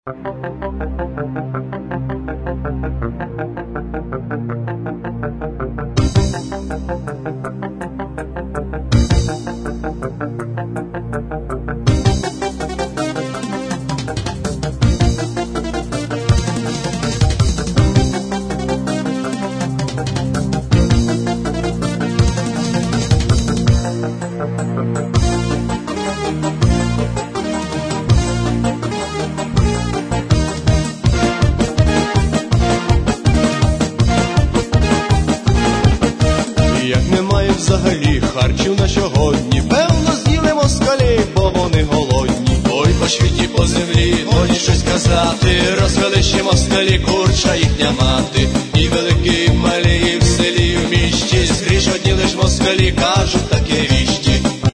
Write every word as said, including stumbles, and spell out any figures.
Як немає взагалі харчів на сьогодні, певно з'їли москалі, бо вони голодні. Ой, по світі, по землі, годі щось казати, розвели ще москалі, курча їхня мати. І великі, і малі, і в селі, і в місті, скрізь одні лиш москалі кажуть таке віщі.